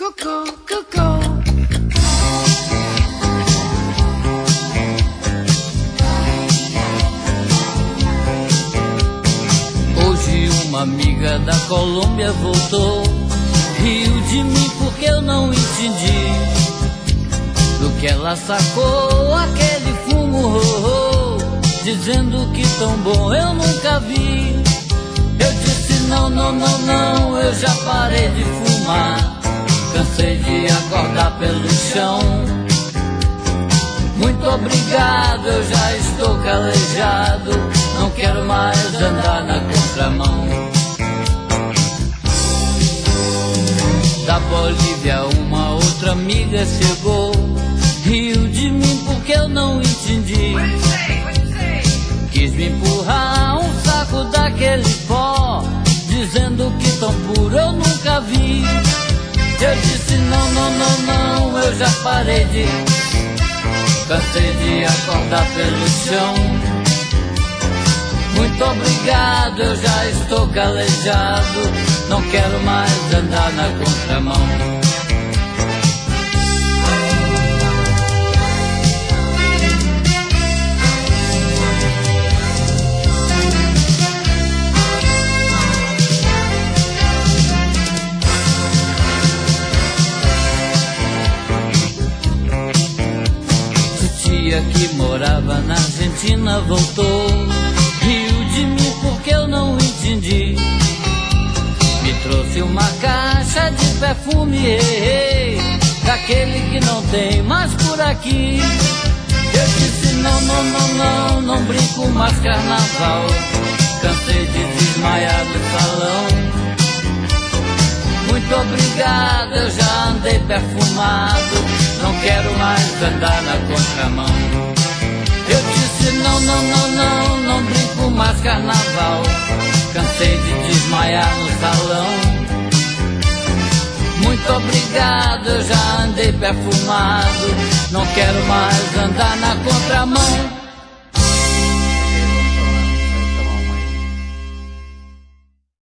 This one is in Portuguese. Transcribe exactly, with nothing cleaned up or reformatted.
Cuckoo, cuckoo. Hoje uma amiga da Colômbia voltou, riu de mim porque eu não entendi do que ela sacou aquele fumo, oh, oh, dizendo que tão bom eu nunca vi. Eu disse não, não, não, não, eu já parei de fumar, cansei de acordar pelo chão. Muito obrigado, eu já estou calejado, não quero mais andar na contramão. Da Bolívia uma outra amiga chegou, riu de mim porque eu não entendi. Quis me empurrar um saco daquele pó, dizendo que tão puro eu nunca vi. Eu disse não, não, não, não, eu já parei de, cansei de acordar pelo chão. Muito obrigado, eu já estou calejado, não quero mais andar na contramão. Que morava na Argentina voltou, riu de mim porque eu não entendi. Me trouxe uma caixa de perfume, ei, ei, daquele que não tem mais por aqui. Eu disse não, não, não, não, não brinco mais carnaval, cansei de desmaiar no salão. Muito obrigado, eu já andei perfumado, não quero mais andar na contramão. Eu disse não, não, não, não, não brinco mais carnaval, cansei de desmaiar no salão. Muito obrigado, eu já andei perfumado, não quero mais andar na contramão.